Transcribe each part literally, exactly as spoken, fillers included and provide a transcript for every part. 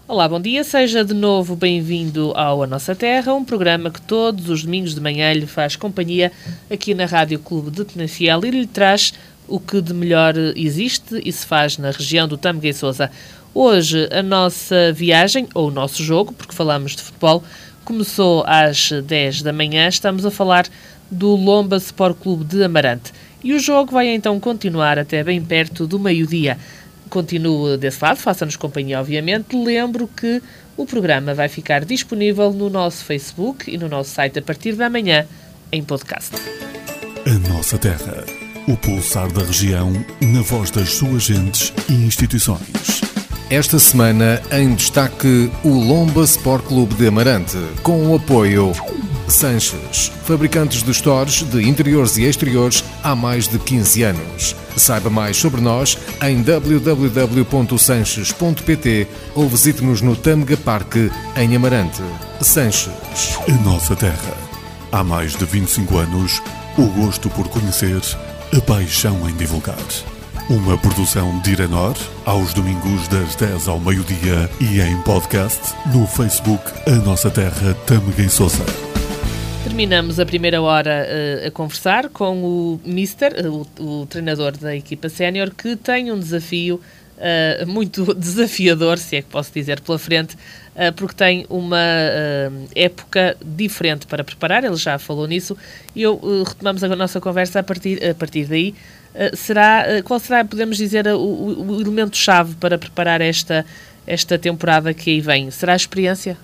Olá, bom dia, seja de novo bem-vindo ao A Nossa Terra, um programa que todos os domingos de manhã lhe faz companhia aqui na Rádio Clube de Penafiel e lhe traz o que de melhor existe e se faz na região do Tâmega e Sousa. Hoje a nossa viagem, ou o nosso jogo, porque falamos de futebol, começou às dez da manhã, estamos a falar do Lomba Sport Clube de Amarante. E o jogo vai então continuar até bem perto do meio-dia. Continue desse lado, faça-nos companhia, obviamente. Lembro que o programa vai ficar disponível no nosso Facebook e no nosso site a partir da manhã, em podcast. A Nossa Terra, o pulsar da região, na voz das suas gentes e instituições. Esta semana, em destaque, o Lomba Sport Clube de Amarante, com o apoio Sanches, fabricantes de stores de interiores e exteriores há mais de quinze anos. Saiba mais sobre nós em w w w ponto sanches ponto p t ou visite-nos no Tâmega Parque, em Amarante. Sanches. A Nossa Terra. Há mais de vinte e cinco anos, o gosto por conhecer, a paixão em divulgar. Uma produção de Iranor, aos domingos das dez ao meio-dia e em podcast no Facebook A Nossa Terra Tâmega e Sousa. Terminamos a primeira hora uh, a conversar com o Mister, uh, o, o treinador da equipa sénior, que tem um desafio uh, muito desafiador, se é que posso dizer, pela frente, uh, porque tem uma uh, época diferente para preparar, ele já falou nisso, e eu, uh, retomamos a nossa conversa a partir, a partir daí. Uh, será, uh, qual será, podemos dizer, uh, o, o elemento-chave para preparar esta, esta temporada que aí vem? Será a experiência?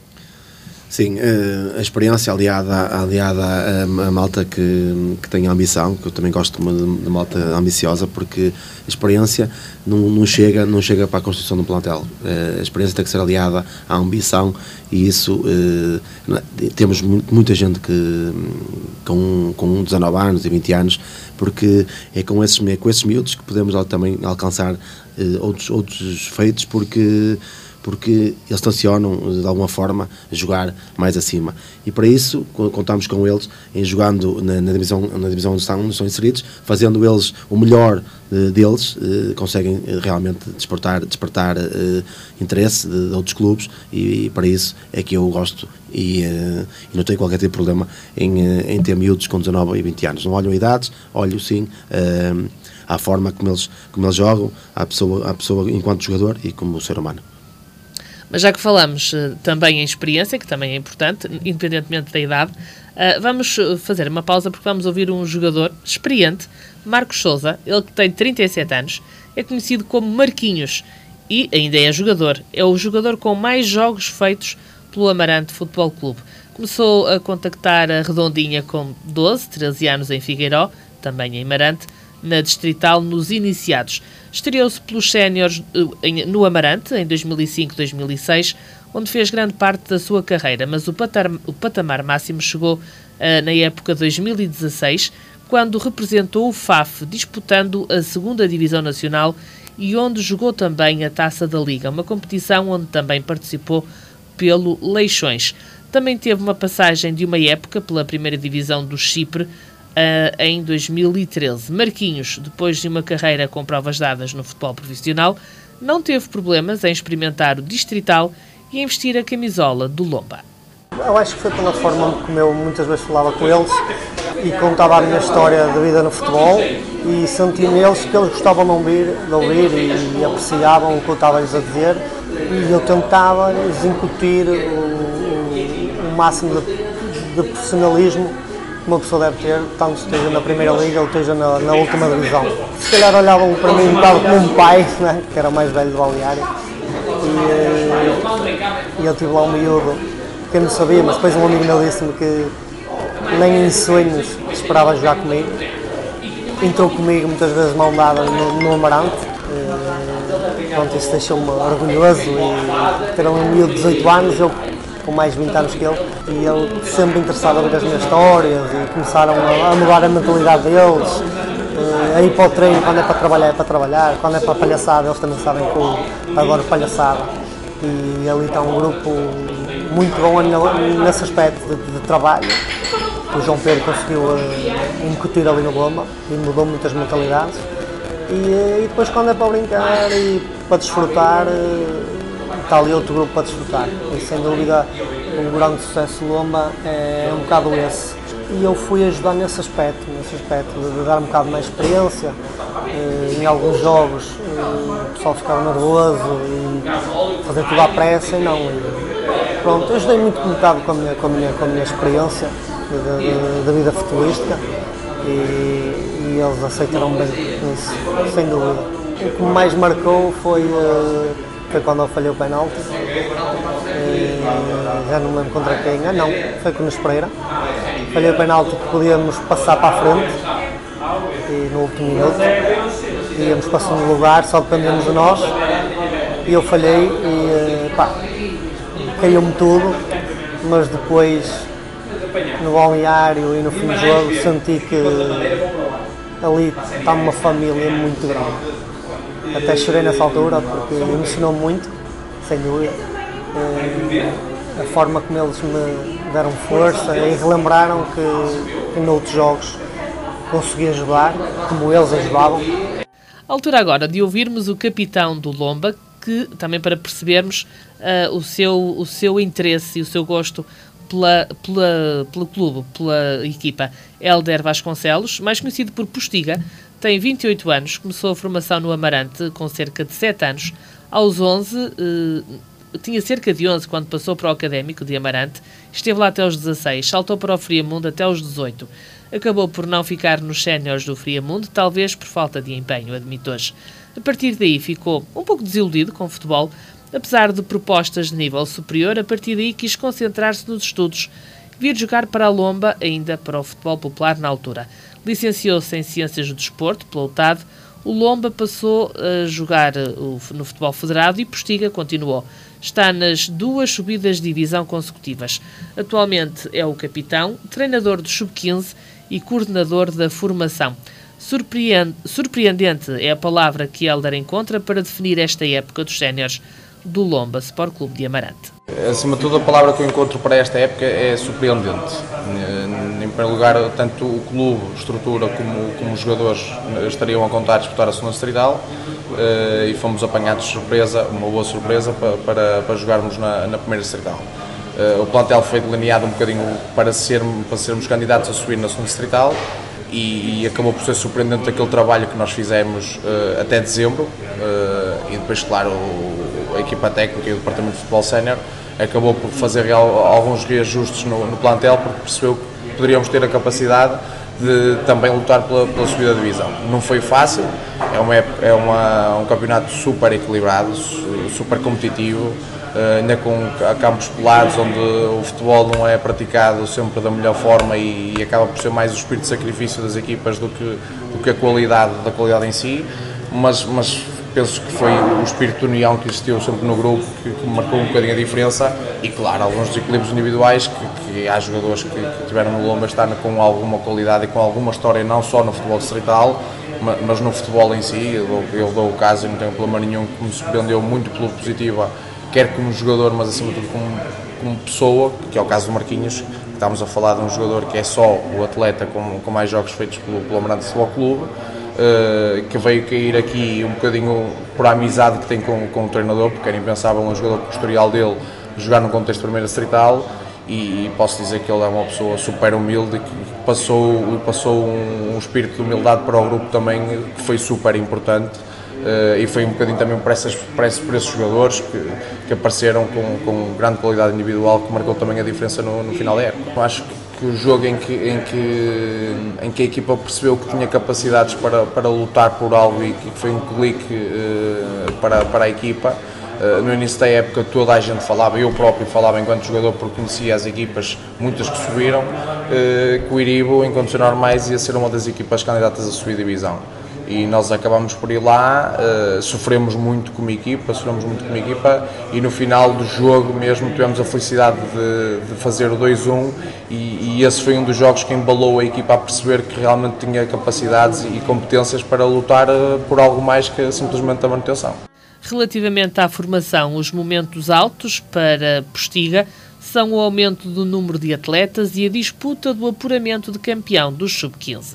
Sim, a experiência aliada, aliada a, a malta que, que tem ambição, que eu também gosto de, de malta ambiciosa, porque a experiência não, não, chega, não chega para a construção do plantel. A experiência tem que ser aliada à ambição e isso, eh, temos muita gente que com, com dezanove anos e vinte anos, porque é com esses, é com esses miúdos que podemos também alcançar eh, outros, outros feitos, porque... porque eles tencionam, de alguma forma, a jogar mais acima. E para isso, contamos com eles em jogando na, na, divisão, na divisão onde estão, onde estão inseridos, fazendo eles o melhor uh, deles, uh, conseguem uh, realmente despertar, despertar uh, interesse de, de outros clubes, e, e para isso é que eu gosto e, uh, e não tenho qualquer tipo de problema em, uh, em ter miúdos com dezanove e vinte anos. Não olho idades, olho sim uh, à forma como eles, como eles jogam, à pessoa, à pessoa enquanto jogador e como ser humano. Mas já que falamos uh, também em experiência, que também é importante, independentemente da idade, uh, vamos fazer uma pausa porque vamos ouvir um jogador experiente, Marcos Sousa, ele que tem trinta e sete anos, é conhecido como Marquinhos e ainda é jogador. É o jogador com mais jogos feitos pelo Amarante Futebol Clube. Começou a contactar a Redondinha com doze, treze anos em Figueiró, também em Amarante, na Distrital nos iniciados. Estreou-se pelos séniores no Amarante em dois mil e cinco a dois mil e seis, onde fez grande parte da sua carreira, mas o patamar, o patamar máximo chegou uh, na época de dois mil e dezasseis, quando representou o F A F, disputando a segunda Divisão Nacional e onde jogou também a Taça da Liga, uma competição onde também participou pelo Leixões. Também teve uma passagem de uma época pela primeira Divisão do Chipre, Uh, em dois mil e treze. Marquinhos, depois de uma carreira com provas dadas no futebol profissional, não teve problemas em experimentar o distrital e em vestir a camisola do Lomba. Eu acho que foi pela forma como eu muitas vezes falava com eles e contava a minha história de vida no futebol e senti neles que eles gostavam de ouvir, de ouvir e, e apreciavam o que eu estava-lhes a dizer, e eu tentava-lhes incutir o, o, o máximo de, de profissionalismo que uma pessoa deve ter, tanto esteja na primeira liga ou esteja na, na última divisão. Se calhar olhavam para mim um bocado como um pai, né, que era o mais velho do balneário, e, e eu tive lá um miúdo que eu não sabia, mas depois um amigo meu disse-me que nem em sonhos esperava jogar comigo. Entrou comigo muitas vezes mão dada no, no Amarante. E, pronto, isso deixou-me orgulhoso, e ter um miúdo de dezoito anos, eu com mais de vinte anos que ele, e ele sempre interessado a ver as minhas histórias, e começaram a, a mudar a mentalidade deles, a ir para o treino, quando é para trabalhar é para trabalhar, quando é para palhaçada eles também sabem que eu adoro palhaçada, e ali está um grupo muito bom nesse aspecto de, de trabalho. O João Pedro conseguiu uh, incutir ali no Lomba e mudou muitas mentalidades, e, e depois quando é para brincar e para desfrutar, uh, está ali outro grupo para desfrutar. E sem dúvida o grande sucesso do Lomba é um bocado esse. E eu fui ajudar nesse aspecto, nesse aspecto de, de dar um bocado mais experiência. Em alguns jogos o pessoal ficava nervoso e fazer tudo à pressa e não. E, pronto, eu ajudei muito comentado com a minha, com a minha, com a minha experiência da vida futebolística e, e eles aceitaram bem isso, sem dúvida. O que mais marcou foi, foi quando eu falhei o penalti. E, já não me lembro contra quem, ah não, foi com o Nunes Pereira. Falhei o penalti que podíamos passar para a frente e no último minuto íamos para o segundo lugar, só dependíamos de nós e eu falhei e pá, caiu-me tudo, mas depois no balneário e no fim do jogo senti que ali está uma família muito grande. Até chorei nessa altura porque emocionou muito, sem dúvida. A forma como eles me deram força e relembraram que, que noutros jogos consegui ajudar, como eles ajudavam. A altura agora de ouvirmos o capitão do Lomba, que também para percebermos uh, o, seu, o seu interesse e o seu gosto pela, pela, pelo clube, pela equipa. Hélder Vasconcelos, mais conhecido por Postiga, tem vinte e oito anos, começou a formação no Amarante com cerca de sete anos. Aos onze, uh, tinha cerca de onze quando passou para o Académico de Amarante, esteve lá até aos dezasseis, saltou para o Friamundo até aos dezoito. Acabou por não ficar nos séniores do Friamundo, talvez por falta de empenho, admite hoje. A partir daí ficou um pouco desiludido com o futebol, apesar de propostas de nível superior, a partir daí quis concentrar-se nos estudos. Vir jogar para a Lomba, ainda para o futebol popular na altura. Licenciou-se em Ciências do Desporto, pela U T A D. O Lomba passou a jogar no futebol federado e Postiga continuou. Está nas duas subidas de divisão consecutivas. Atualmente é o capitão, treinador do sub quinze e coordenador da formação. Surpreende, surpreendente é a palavra que Hélder encontra para definir esta época dos séniores do Lomba Sport Clube de Amarante. Acima de tudo, a palavra que eu encontro para esta época é surpreendente. Em primeiro lugar, tanto o clube, estrutura, como, como os jogadores estariam a contar a disputar a segunda distrital e fomos apanhados de surpresa, uma boa surpresa, para, para, para jogarmos na, na primeira distrital. O plantel foi delineado um bocadinho para, ser, para sermos candidatos a subir na segunda distrital e, e acabou por ser surpreendente aquele trabalho que nós fizemos uh, até dezembro uh, e depois, claro, o, a equipa técnica e o departamento de futebol sénior acabou por fazer real, alguns reajustes no, no plantel porque percebeu que poderíamos ter a capacidade de também lutar pela, pela subida da divisão. Não foi fácil, é, uma, é uma, um campeonato super equilibrado, super competitivo, ainda com campos pelados onde o futebol não é praticado sempre da melhor forma e, e acaba por ser mais o espírito de sacrifício das equipas do que, do que a qualidade da qualidade em si, mas, mas penso que foi o espírito de união que existiu sempre no grupo que, que marcou um bocadinho a diferença e claro, alguns desequilíbrios individuais que, que há jogadores que, que tiveram no Lomba estar com alguma qualidade e com alguma história não só no futebol distrital, mas, mas no futebol em si. Eu dou, eu dou o caso e não tenho problema nenhum que me surpreendeu muito pela positiva, quer como jogador, mas acima de tudo como, como pessoa, que é o caso do Marquinhos, que estamos a falar de um jogador que é só o atleta com, com mais jogos feitos pelo, pelo Amarante Futebol Clube, uh, que veio cair aqui um bocadinho por a amizade que tem com, com o treinador, porque era impensável um jogador com o historial dele jogar no contexto de primeira distrital, e, e posso dizer que ele é uma pessoa super humilde, que passou, passou um, um espírito de humildade para o grupo também, que foi super importante. Uh, e foi um bocadinho também por, essas, por, esses, por esses jogadores que, que apareceram com, com grande qualidade individual, que marcou também a diferença no, no final da época. Eu acho que, que o jogo em que, em, que, em que a equipa percebeu que tinha capacidades para, para lutar por algo e que foi um clique uh, para, para a equipa, uh, no início da época toda a gente falava, eu próprio falava enquanto jogador porque conhecia as equipas, muitas que subiram, uh, que o Iribo, em condições normais, ia ser uma das equipas candidatas a subir a divisão. E nós acabamos por ir lá, uh, sofremos muito como equipa, sofremos muito como equipa e no final do jogo mesmo tivemos a felicidade de, de fazer o dois a um e, e esse foi um dos jogos que embalou a equipa a perceber que realmente tinha capacidades e competências para lutar uh, por algo mais que simplesmente a manutenção. Relativamente à formação, os momentos altos para Postiga são o aumento do número de atletas e a disputa do apuramento de campeão dos sub quinze.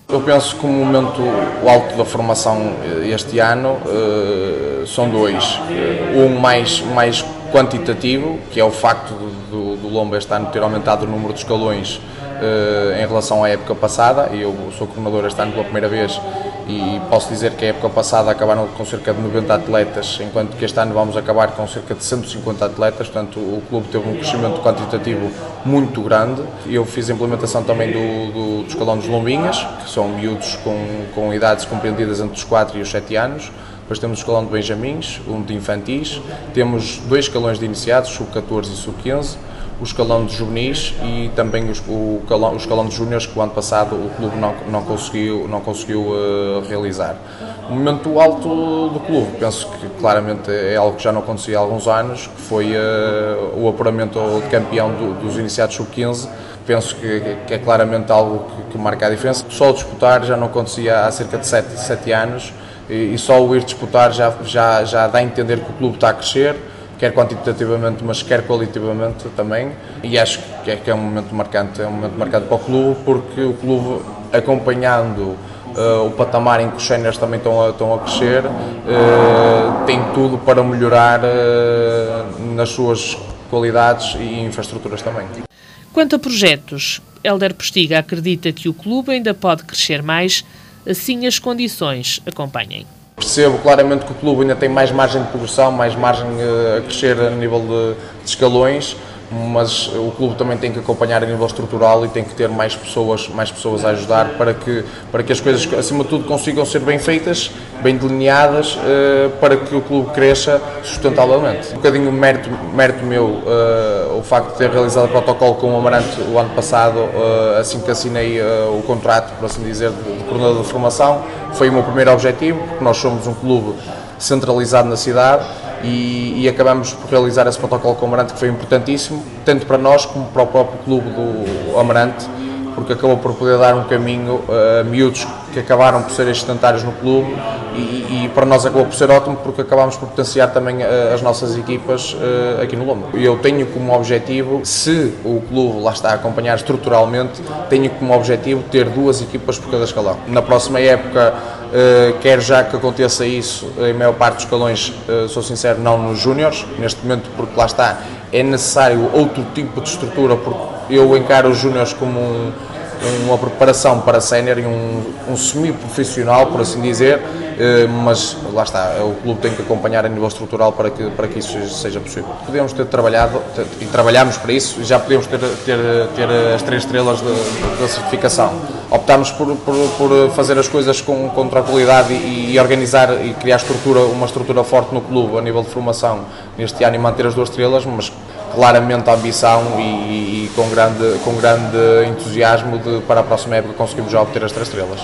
Eu penso que o momento alto da formação este ano uh, são dois. Um mais, mais quantitativo, que é o facto do, do Lomba este ano ter aumentado o número de escalões uh, em relação à época passada. Eu sou coordenador este ano pela primeira vez e posso dizer que a época passada acabaram com cerca de noventa atletas, enquanto que este ano vamos acabar com cerca de cento e cinquenta atletas, portanto o clube teve um crescimento quantitativo muito grande. Eu fiz a implementação também do, do, do escalão dos Lombinhas, que são miúdos com, com idades compreendidas entre os quatro e os sete anos. Depois temos o escalão de Benjamins, um de infantis, temos dois escalões de iniciados, sub catorze e sub quinze, o escalão de juvenis e também os, o, escalão, o escalão de júniores, que o ano passado o clube não, não conseguiu, não conseguiu uh, realizar. O momento alto do clube, penso que claramente é algo que já não acontecia há alguns anos, que foi uh, o apuramento de campeão do, dos iniciados sub quinze. Penso que, que é claramente algo que, que marca a diferença. Só o disputar já não acontecia há cerca de sete anos e, e só o ir disputar já, já, já dá a entender que o clube está a crescer, quer quantitativamente, mas quer qualitativamente também, e acho que é, que é um momento marcante, é um momento marcante para o clube, porque o clube, acompanhando uh, o patamar em que os séniores também estão a, estão a crescer, uh, tem tudo para melhorar uh, nas suas qualidades e infraestruturas também. Quanto a projetos, Hélder Postiga acredita que o clube ainda pode crescer mais, assim as condições acompanhem. Percebo claramente que o clube ainda tem mais margem de progressão, mais margem a crescer a nível de, de escalões, mas o clube também tem que acompanhar a nível estrutural e tem que ter mais pessoas, mais pessoas a ajudar para que, para que as coisas, acima de tudo, consigam ser bem feitas, bem delineadas, uh, para que o clube cresça sustentavelmente. Um bocadinho mérito, mérito meu, uh, o facto de ter realizado o protocolo com o Amarante o ano passado, uh, assim que assinei uh, o contrato, por assim dizer, de, de coordenador de formação, foi o meu primeiro objetivo, porque nós somos um clube centralizado na cidade. E, e acabamos por realizar esse protocolo com o Amarante, que foi importantíssimo, tanto para nós como para o próprio clube do Amarante, porque acabou por poder dar um caminho a uh, miúdos que acabaram por ser excedentários no clube e, e para nós acabou por ser ótimo, porque acabámos por potenciar também uh, as nossas equipas uh, aqui no Lomba. Eu tenho como objetivo, se o clube lá está a acompanhar estruturalmente, tenho como objetivo ter duas equipas por cada escalão. Na próxima época, Uh, quero já que aconteça isso em maior parte dos escalões, uh, sou sincero, não nos júniores, neste momento, porque lá está, é necessário outro tipo de estrutura, porque eu encaro os júniores como um, uma preparação para sénior e um, um semi-profissional, por assim dizer, uh, mas lá está, o clube tem que acompanhar a nível estrutural para que, para que isso seja possível. Podemos ter trabalhado, e trabalhamos para isso, já podemos ter, ter, ter as três estrelas da certificação. Optámos por, por, por fazer as coisas com, com tranquilidade e, e organizar e criar estrutura, uma estrutura forte no clube a nível de formação neste ano e manter as duas estrelas, mas claramente a ambição e, e com, grande, com grande entusiasmo de para a próxima época conseguimos já obter as três estrelas.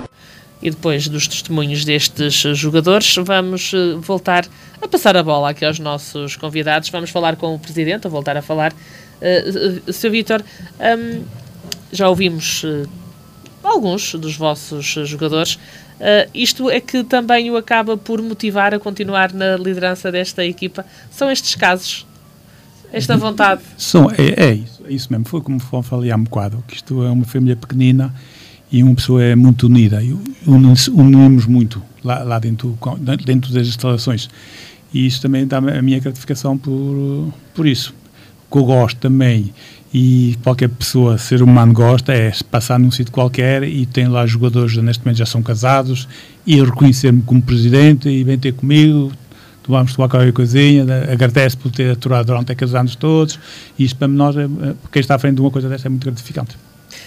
E depois dos testemunhos destes jogadores, vamos voltar a passar a bola aqui aos nossos convidados. Vamos falar com o Presidente, a voltar a falar. Uh, senhor Vítor, um, já ouvimos uh, alguns dos vossos jogadores. Uh, isto é que também o acaba por motivar a continuar na liderança desta equipa. São estes casos? Esta vontade? São, é, é isso, é isso mesmo. Foi como falei há um bocado, que isto é uma família pequenina e uma pessoa é muito unida. E unimos muito lá, lá dentro, dentro das instalações. E isso também dá a minha gratificação por, por isso. O que eu gosto também, e qualquer pessoa, ser humano, gosta, é passar num sítio qualquer e tem lá jogadores, neste momento já são casados, e reconhecer-me como presidente e vem ter comigo, vamos tomar qualquer coisinha, agradece por ter aturado durante aqueles anos todos, e isto para nós, quem está à frente de uma coisa desta, é muito gratificante.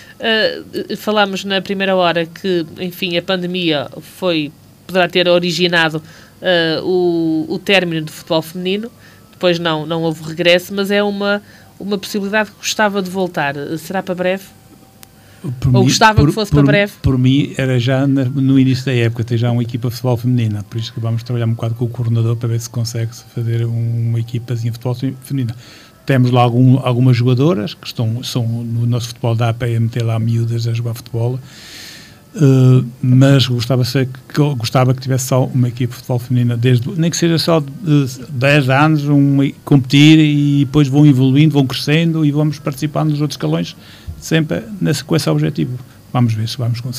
Uh, falámos na primeira hora que, enfim, a pandemia foi, poderá ter originado uh, o, o término do futebol feminino, depois não, não houve regresso, mas é uma, uma possibilidade que gostava de voltar. Será para breve? Por Ou mim, gostava por, que fosse por, para breve? Por mim, era já na, no início da época, ter já uma equipa de futebol feminina, por isso que vamos trabalhar um bocado com o coordenador para ver se consegue fazer uma equipazinha de futebol feminina. Temos lá algum, algumas jogadoras que estão, são no nosso futebol, dá para meter lá miúdas a jogar futebol, uh, mas gostava, ser, que, gostava que tivesse só uma equipa de futebol feminina, desde, nem que seja só de dez anos, uma, competir e depois vão evoluindo, vão crescendo e vamos participando nos outros escalões, sempre nesse, com esse objetivo. Vamos ver se vamos conseguir.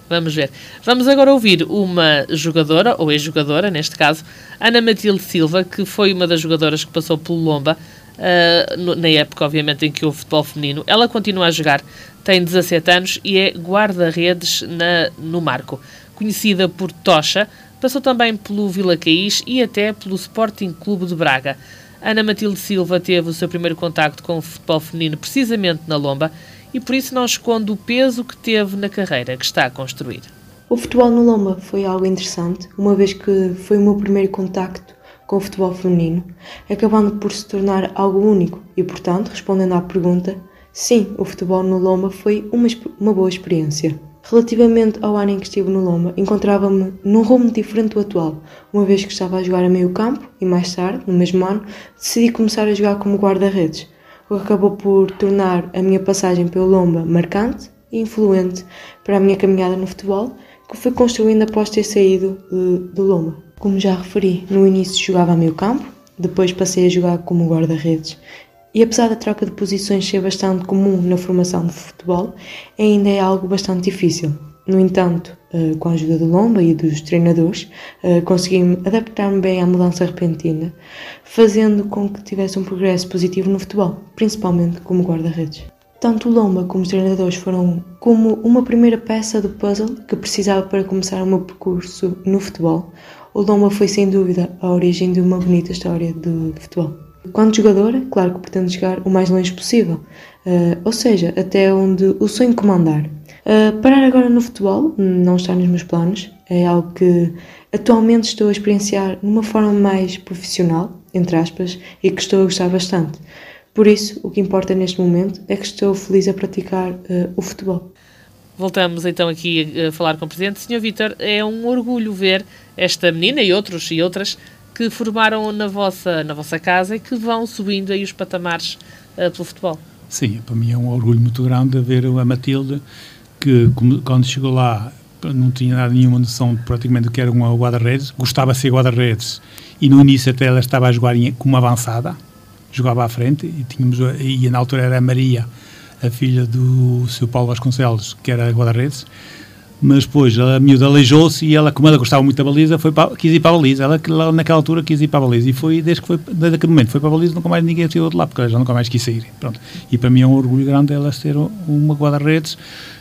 Vamos ver. Vamos agora ouvir uma jogadora, ou ex-jogadora, neste caso, Ana Matilde Silva, que foi uma das jogadoras que passou pelo Lomba, uh, no, na época, obviamente, em que houve futebol feminino. Ela continua a jogar, tem dezassete anos e é guarda-redes na, no Marco. Conhecida por Tocha, passou também pelo Vila Caís e até pelo Sporting Clube de Braga. Ana Matilde Silva teve o seu primeiro contacto com o futebol feminino precisamente na Lomba, e por isso não esconde o peso que teve na carreira que está a construir. O futebol no Lomba foi algo interessante, uma vez que foi o meu primeiro contacto com o futebol feminino, acabando por se tornar algo único e, portanto, respondendo à pergunta, sim, o futebol no Lomba foi uma, uma boa experiência. Relativamente ao ano em que estive no Lomba, encontrava-me num rumo diferente do atual, uma vez que estava a jogar a meio campo e mais tarde, no mesmo ano, decidi começar a jogar como guarda-redes, o que acabou por tornar a minha passagem pelo Lomba marcante e influente para a minha caminhada no futebol, que fui construindo após ter saído uh, do Lomba. Como já referi, no início jogava a meio campo, depois passei a jogar como guarda-redes, e apesar da troca de posições ser bastante comum na formação de futebol, ainda é algo bastante difícil. No entanto, uh, com a ajuda do Lomba e dos treinadores, uh, consegui adaptar-me bem à mudança repentina, fazendo com que tivesse um progresso positivo no futebol, principalmente como guarda-redes. Tanto o Lomba como os treinadores foram como uma primeira peça do puzzle que precisava para começar o meu percurso no futebol. O Lomba foi sem dúvida a origem de uma bonita história de futebol. Quando jogadora, claro que pretendo chegar o mais longe possível, uh, ou seja, até onde o sonho comandar. Uh, parar agora no futebol não está nos meus planos, é algo que atualmente estou a experienciar numa forma mais profissional, entre aspas, e que estou a gostar bastante. Por isso, o que importa neste momento é que estou feliz a praticar uh, o futebol. Voltamos então aqui a falar com o Presidente. senhor Vítor, é um orgulho ver esta menina e outros e outras que formaram na vossa, na vossa casa e que vão subindo aí os patamares uh, pelo futebol. Sim, para mim é um orgulho muito grande ver a Matilde, que quando chegou lá não tinha nada, nenhuma noção de praticamente do que era uma guarda-redes, gostava de ser guarda-redes e no início até ela estava a jogar como avançada, jogava à frente e, tínhamos, e na altura era a Maria, a filha do seu Paulo Vasconcelos, que era guarda-redes, mas depois a miúda aleijou-se e ela, como ela gostava muito da baliza, foi para, quis ir para a baliza. Ela naquela altura quis ir para a baliza e foi, desde, que foi, desde aquele momento foi para a baliza, nunca mais ninguém saiu de lá, porque ela já nunca mais quis sair. Pronto. E para mim é um orgulho grande ela ser uma guarda-redes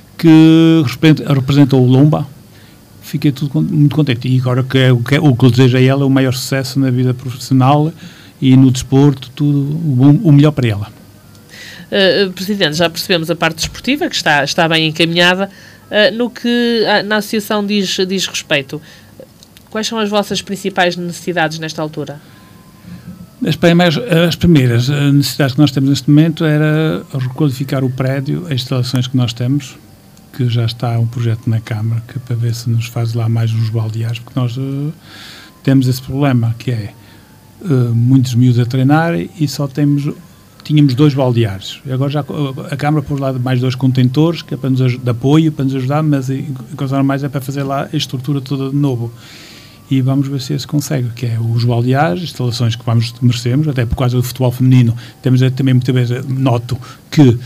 que representou o Lomba. Fiquei tudo muito contente. E agora que é, o, que é, o que eu desejo a ela é o maior sucesso na vida profissional e no desporto, tudo o, bom, o melhor para ela. Uh, Presidente, já percebemos a parte desportiva, que está, está bem encaminhada. Uh, no que a, na associação diz, diz respeito, quais são as vossas principais necessidades nesta altura? As primeiras, as primeiras necessidades que nós temos neste momento era requalificar o prédio, as instalações que nós temos, que já está um projeto na Câmara, que para ver se nos faz lá mais uns baldeares, porque nós uh, temos esse problema, que é uh, muitos miúdos a treinar e só temos... Tínhamos dois baldeares. Agora já a Câmara pôs lá mais dois contentores, que é para nos, de apoio, para nos ajudar, mas a coisa mais é para fazer lá a estrutura toda de novo. E vamos ver se se consegue, que é os baldeares, instalações que vamos merecemos, até por causa do futebol feminino. Temos também muitas vezes, noto que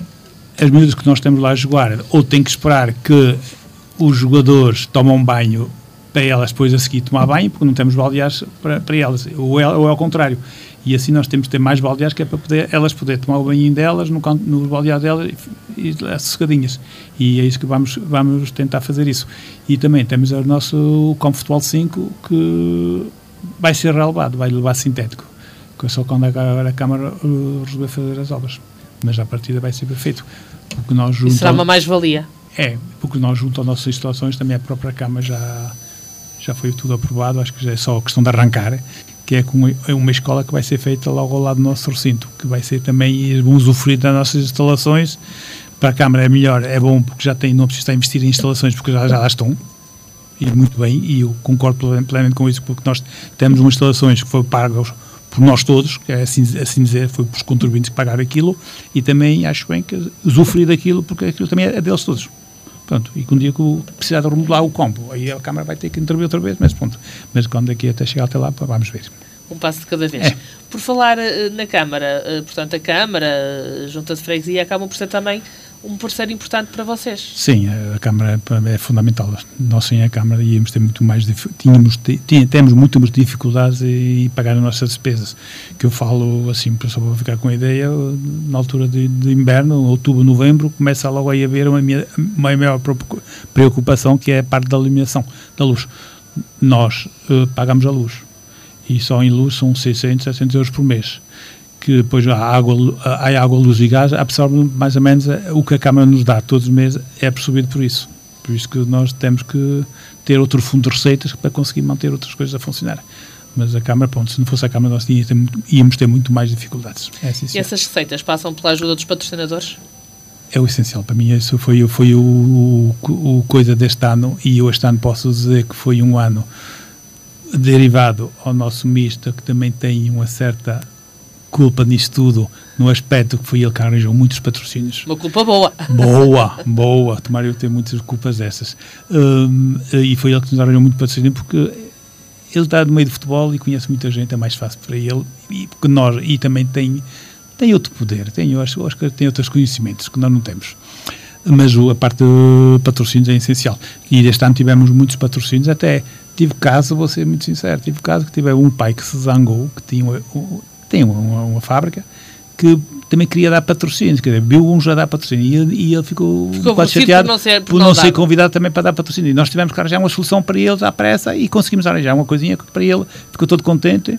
as medidas que nós temos lá a jogar, ou tem que esperar que os jogadores tomam banho para elas depois a seguir tomar banho, porque não temos baldeares para, para elas, ou é, ou é ao contrário. E assim nós temos que ter mais baldeares, que é para poder, elas poderem tomar o banho delas, no, no baldear delas e, e sossegadinhas. E é isso que vamos, vamos tentar fazer isso. E também temos o nosso Campo Futebol cinco, que vai ser relevado, vai levar sintético. Que é só quando a, a Câmara uh, resolver fazer as obras. Mas a partida vai ser perfeito. Porque nós junto e será uma mais-valia. É, porque nós junto às nossas instalações, também a própria Câmara já, já foi tudo aprovado, acho que já é só a questão de arrancar, que é com uma escola que vai ser feita logo ao lado do nosso recinto, que vai ser também um usufruir das nossas instalações. Para a Câmara é melhor, é bom, porque já tem, não precisa estar a investir em instalações, porque já, já lá estão, e muito bem, e eu concordo plenamente com isso, porque nós temos umas instalações que foram pagas por nós todos, que é assim, assim dizer, foi por os contribuintes que pagaram aquilo, e também acho bem que usufruir daquilo, porque aquilo também é deles todos. Pronto, e que um dia que precisar de remodelar o campo, aí a Câmara vai ter que intervir outra vez, mas pronto. Mas quando daqui até chegar até lá, vamos ver. um passo de cada vez. É. Por falar uh, na Câmara, uh, portanto, a Câmara, a Junta de Freguesia, acabam por ser também um parceiro importante para vocês. Sim, a Câmara é fundamental. Nós sem a Câmara íamos ter muito mais, tínhamos, tínhamos muitas dificuldades em pagar as nossas despesas. Que eu falo assim, só para ficar com a ideia, na altura de, de inverno, outubro, novembro, começa logo a haver uma, uma maior preocupação, que é a parte da iluminação, da luz. Nós uh, pagamos a luz, e só em luz são seiscentos, setecentos euros por mês. Que depois a água, a água, luz e gás absorve mais ou menos o que a Câmara nos dá todos os meses, é absorvido por isso. Por isso que nós temos que ter outro fundo de receitas para conseguir manter outras coisas a funcionar. Mas a Câmara, pronto, se não fosse a Câmara, nós íamos ter muito, íamos ter muito mais dificuldades. É assim, e essas receitas passam pela ajuda dos patrocinadores? É o essencial para mim. Isso foi, foi o, o, o coisa deste ano, e eu este ano posso dizer que foi um ano derivado ao nosso misto, que também tem uma certa culpa nisso tudo, no aspecto que foi ele que arranjou muitos patrocínios. Uma culpa boa. Boa, boa. Tomara eu ter muitas culpas dessas. Um, e foi ele que nos arranjou muito patrocínio, porque ele está no meio do futebol e conhece muita gente, é mais fácil para ele. E, porque nós, e também tem, tem outro poder, tem, eu acho, acho que tem outros conhecimentos que nós não temos. Mas a parte de patrocínios é essencial. E este ano tivemos muitos patrocínios, até tive caso, vou ser muito sincero, tive caso que tive um pai que se zangou, que tinha um, tem uma, uma fábrica, que também queria dar patrocínios, quer dizer, viu um já dar patrocínio, e ele, e ele ficou, ficou quase chateado por não ser, por por não não dar. ser convidado também para dar patrocínio. E nós tivemos que arranjar uma solução para eles à pressa, e conseguimos arranjar uma coisinha para ele, ficou todo contente,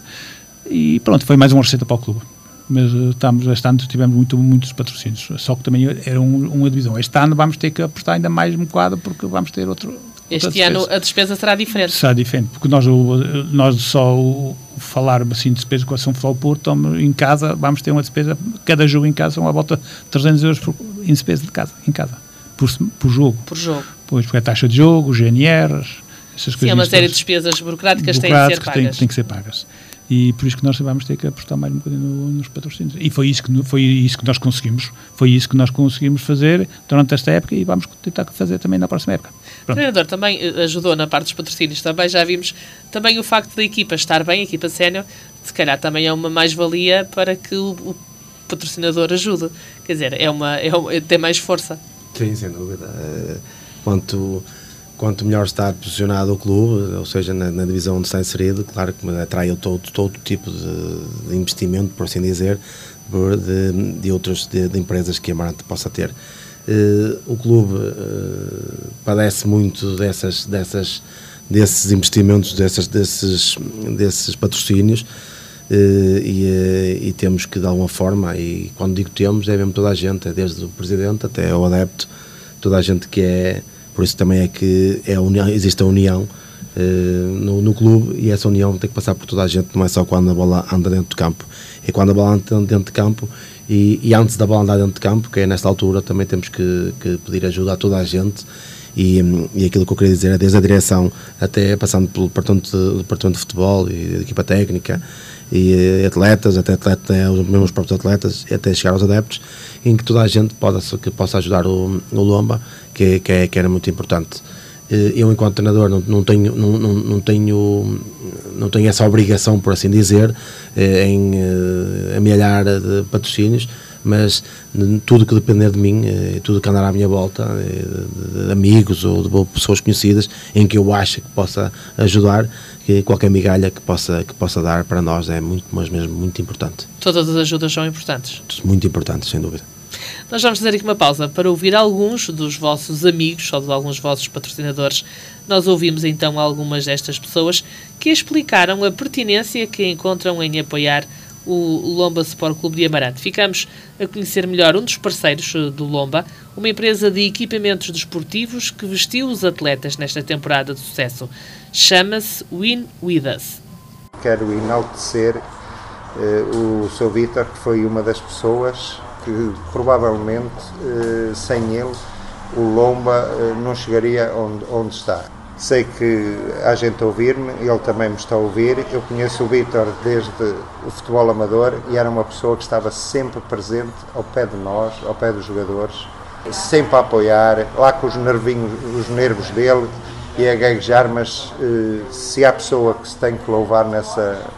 e pronto, foi mais uma receita para o clube. Mas uh, estamos, este ano tivemos muito, muitos patrocínios, só que também era um, uma divisão. Este ano vamos ter que apostar ainda mais um bocado, porque vamos ter outro... Este ano a despesa será diferente. Será diferente, porque nós, nós só o, falar assim de despesa com a São Futebol Porto, em casa vamos ter uma despesa, cada jogo em casa, uma volta de trezentos euros por, em despesa de casa, em casa, por, por jogo. Por jogo. Pois, porque a taxa de jogo, G N Rs, essas coisas. Sim, é uma série de despesas burocráticas que têm de ser pagas. Têm, têm que ser pagas. E por isso que nós vamos ter que apostar mais um bocadinho no, nos patrocínios. E foi isso, que, foi isso que nós conseguimos. Foi isso que nós conseguimos fazer durante esta época, e vamos tentar fazer também na próxima época. Pronto. O treinador também ajudou na parte dos patrocínios. Também já vimos também o facto da equipa estar bem, a equipa sénior, se calhar também é uma mais-valia para que o, o patrocinador ajude. Quer dizer, é uma, é uma, tem mais força. Sim, sem dúvida. Quanto... Quanto melhor está posicionado o clube, ou seja, na, na divisão onde está inserido, claro que atrai todo, todo tipo de, de investimento, por assim dizer, por, de, de outras de, de empresas que a Amarante possa ter. Uh, o clube uh, padece muito dessas, dessas, desses investimentos, dessas, desses, desses patrocínios, uh, e, uh, e temos que, de alguma forma, e quando digo temos, é mesmo toda a gente, é desde o presidente até ao adepto, toda a gente que é. Por isso também é que é a união, existe a união uh, no, no clube, e essa união tem que passar por toda a gente, não é só quando a bola anda dentro de campo, é quando a bola anda dentro de campo, e, e antes da bola andar dentro de campo, que é nesta altura, também temos que, que pedir ajuda a toda a gente, e, e aquilo que eu queria dizer é desde a direção até passando pelo departamento de, departamento de futebol e de equipa técnica, e atletas, até atleta, os mesmos próprios atletas, até chegar aos adeptos, em que toda a gente possa, que possa ajudar o, o Lomba, que, que, é, que era muito importante. Eu, enquanto treinador, não, não, tenho, não, não, não, tenho, não tenho essa obrigação, por assim dizer, em amealhar de patrocínios, mas tudo que depender de mim, tudo que andar à minha volta, de, de amigos ou de pessoas conhecidas, em que eu acho que possa ajudar, que qualquer migalha que possa, que possa dar para nós é muito, mas mesmo muito importante. Todas as ajudas são importantes? Muito importantes, sem dúvida. Nós vamos fazer aqui uma pausa para ouvir alguns dos vossos amigos, ou de alguns dos vossos patrocinadores. Nós ouvimos então algumas destas pessoas que explicaram a pertinência que encontram em apoiar o Lomba Sport Clube de Amarante. Ficamos a conhecer melhor um dos parceiros do Lomba, uma empresa de equipamentos desportivos que vestiu os atletas nesta temporada de sucesso. Chama-se Win With Us. Quero enaltecer uh, o seu Vítor, que foi uma das pessoas que provavelmente uh, sem ele o Lomba uh, não chegaria onde, onde está. Sei que há gente a ouvir-me, ele também me está a ouvir. Eu conheço o Vítor desde o futebol amador e era uma pessoa que estava sempre presente ao pé de nós, ao pé dos jogadores, sempre a apoiar, lá com os nervinhos, os nervos dele, e a gaguejar, mas eh, se há pessoa que se tem que louvar nessa,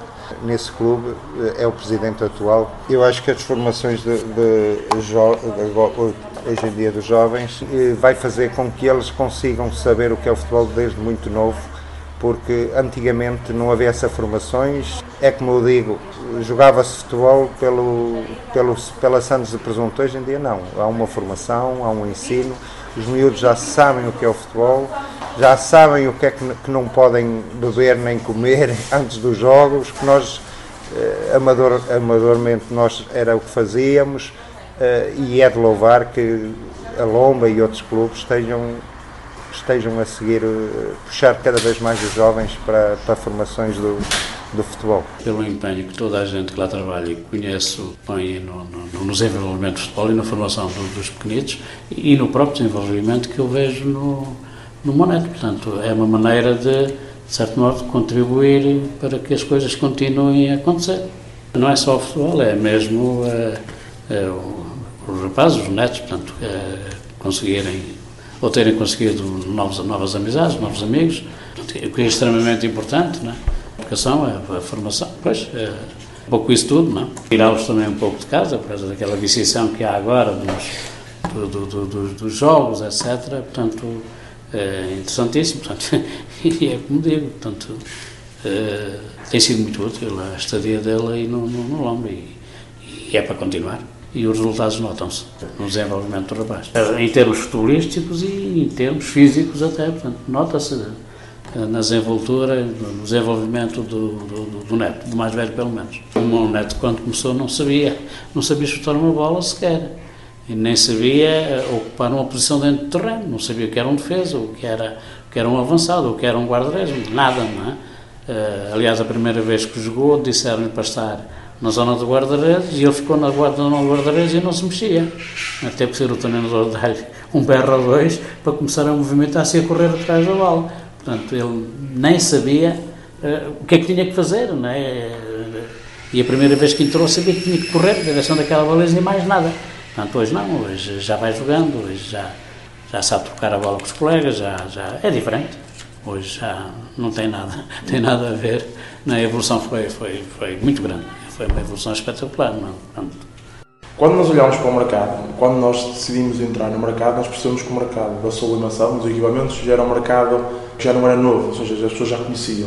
nesse clube, é o presidente atual. Eu acho que as formações de, de, jo, de, hoje em dia dos jovens vai fazer com que eles consigam saber o que é o futebol desde muito novo, porque antigamente não havia essas formações. É como eu digo, jogava-se futebol pelo, pelo, pela Santos de Presunto. Hoje em dia não, há uma formação, há um ensino, os miúdos já sabem o que é o futebol, já sabem o que é que, que não podem beber nem comer antes dos jogos, que nós, eh, amador, amadormente, nós era o que fazíamos, eh, e é de louvar que a Lomba e outros clubes estejam, estejam a seguir, uh, puxar cada vez mais os jovens para, para formações do, do futebol. Pelo empenho que toda a gente que lá trabalha e conhece põe no, no, no desenvolvimento do futebol e na formação do, dos pequenitos e no próprio desenvolvimento que eu vejo no, no Monete. Portanto, é uma maneira de, de certo modo, contribuir para que as coisas continuem a acontecer. Não é só o futebol, é mesmo uh, uh, os rapazes, os netos, portanto, uh, conseguirem ou terem conseguido novos, novas amizades, novos amigos, o que é extremamente importante, não é? A educação, a, a formação, pois, é um pouco isso tudo, não é? Tirá-los também um pouco de casa, por causa daquela viciação que há agora dos, do, do, do, dos, dos jogos, etcétera. Portanto, é interessantíssimo, portanto, e é como digo, portanto, é, tem sido muito útil a estadia dele aí no, no, no Lomba e, e é para continuar. E os resultados notam-se no desenvolvimento do rapaz. Em termos futebolísticos e em termos físicos até, portanto, nota-se na desenvoltura, no desenvolvimento do, do, do neto, do mais velho pelo menos. O meu neto, quando começou, não sabia, não sabia chutar uma bola sequer. E nem sabia ocupar uma posição dentro do terreno, não sabia o que era um defesa, o que era, o que era um avançado, o que era um guarda-redes, nada, não é? Uh, aliás, a primeira vez que jogou, disseram-lhe para estar na zona do guarda-redes e ele ficou na zona do guarda-redes e não se mexia. Até que ser o treinador dar-lhe um berro ou dois para começar a movimentar-se e a correr atrás da bola. Portanto, ele nem sabia uh, o que é que tinha que fazer, não é? E a primeira vez que entrou sabia que tinha que correr na direção daquela baliza e mais nada. Portanto, hoje não, hoje já vai jogando, hoje já, já sabe trocar a bola com os colegas, já, já é diferente. Hoje já não tem nada, tem nada a ver. A evolução foi, foi, foi muito grande. Foi uma evolução espetacular, não? Portanto, quando nós olhamos para o mercado, quando nós decidimos entrar no mercado, nós percebemos que o mercado da sublimação, dos equipamentos, já era um mercado que já não era novo, ou seja, as pessoas já conheciam.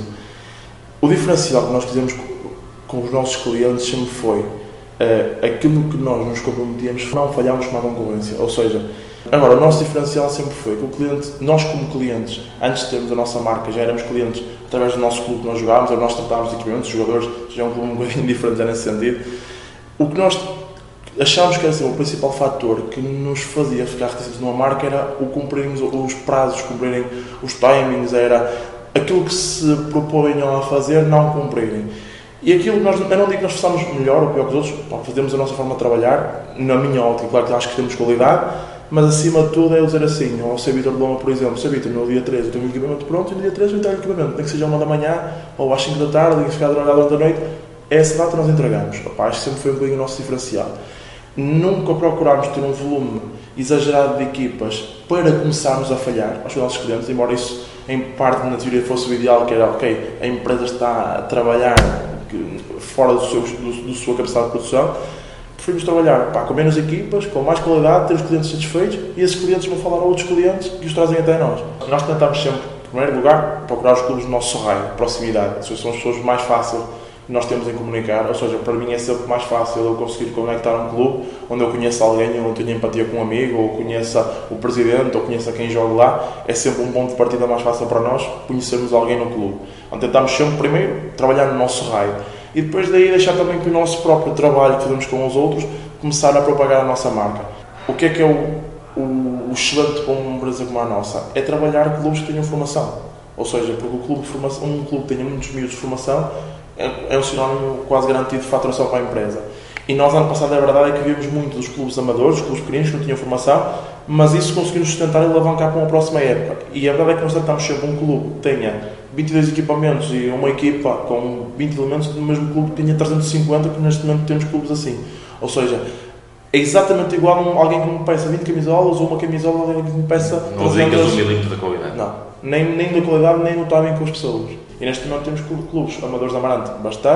O diferencial que nós fizemos com os nossos clientes sempre foi uh, aquilo que nós nos comprometíamos, não falhámos com a concorrência, ou seja, agora o nosso diferencial sempre foi que o cliente, nós como clientes, antes de termos a nossa marca, já éramos clientes através do nosso clube que nós jogávamos, nós tratávamos de equipamentos, de jogadores, já é um clube um bocadinho diferente nesse sentido. O que nós achámos que era assim, o principal fator que nos fazia ficar reticentes numa marca era o cumprirmos os prazos, cumprirem os timings, era aquilo que se propunham a fazer, não cumprirem. E aquilo que nós, eu não digo que nós façamos melhor ou pior que os outros, fazemos a nossa forma de trabalhar, na minha ótica, claro que acho que temos qualidade, mas acima de tudo é dizer assim, ao seu Vítor de Loma, por exemplo, seu Vítor, no dia treze eu tenho o equipamento pronto, e no dia treze eu entrego o equipamento, nem que seja uma da manhã, ou às cinco da tarde, nem que ficar durante a durante a noite, essa data nós entregamos. Opa, acho que sempre foi um bocadinho o nosso diferencial. Nunca procurámos ter um volume exagerado de equipas para começarmos a falhar aos nossos clientes, embora isso em parte na teoria fosse o ideal, que era, ok, a empresa está a trabalhar fora do seu, do, do sua capacidade de produção, preferimos trabalhar pá, com menos equipas, com mais qualidade, ter os clientes satisfeitos e esses clientes vão falar a outros clientes que os trazem até nós. Nós tentamos sempre, em primeiro lugar, procurar os clubes do nosso raio, proximidade. Essas são as pessoas mais fáceis que nós temos em comunicar, ou seja, para mim é sempre mais fácil eu conseguir conectar um clube onde eu conheço alguém, ou tenho empatia com um amigo, ou conheça o presidente, ou conheça quem joga lá, é sempre um ponto de partida mais fácil para nós conhecermos alguém no clube. Então tentamos sempre primeiro trabalhar no nosso raio e depois daí deixar também que o nosso próprio trabalho que fazemos com os outros começar a propagar a nossa marca. O que é que é o, o, o excelente para uma empresa como a nossa? É trabalhar com clubes que tenham formação, ou seja, porque o clube de formação, um clube que tenha muitos miúdos de formação é um sinónimo quase garantido de faturação para a empresa. E nós, ano passado, a verdade é que vimos muito dos clubes amadores, dos clubes pequenos que não tinham formação, mas isso conseguimos sustentar e alavancar para uma próxima época. E a verdade é que nós tratamos sempre um clube que tenha vinte e dois equipamentos e uma equipa com vinte elementos, do mesmo clube que tenha trezentos e cinquenta, que neste momento temos clubes assim. Ou seja, é exatamente igual a alguém que me peça vinte camisolas ou uma camisola a alguém que me peça trezentas. Não ligas o milímetro da qualidade. Não, nem, nem da qualidade, nem no timing com as pessoas. E neste momento temos clubes amadores de Amarante bastante,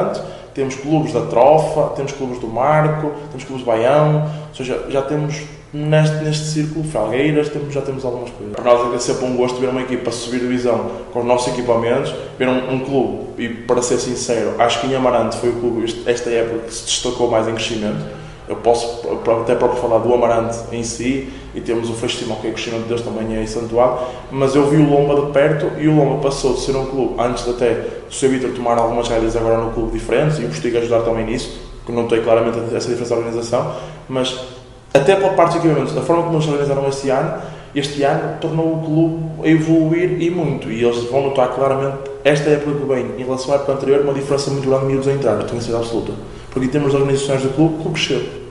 temos clubes da Trofa, temos clubes do Marco, temos clubes do Baião, ou seja, já temos neste, neste círculo Felgueiras, temos, já temos algumas coisas. Para nós é sempre um gosto ver uma equipa subir divisão com os nossos equipamentos, ver um, um clube, e para ser sincero, acho que em Amarante foi o clube esta época que se destacou mais em crescimento. Eu posso até próprio falar do Amarante em si, e temos o Festimão, que é o crescimento deles também é acentuado, mas eu vi o Lomba de perto, e o Lomba passou de ser um clube, antes de até do seu Vítor tomar algumas rédeas agora no clube diferentes, e o Postigo ajudar também nisso, que não tem claramente essa diferença da organização, mas até pela parte dos equipamentos, da forma como eles se organizaram este ano, este ano tornou o clube a evoluir e muito, e eles vão notar claramente esta época que vem, em relação à época anterior, uma diferença muito grande de miúdos a entrar, a tenho certeza absoluta, porque em termos de organizações do clube, o clube cresceu.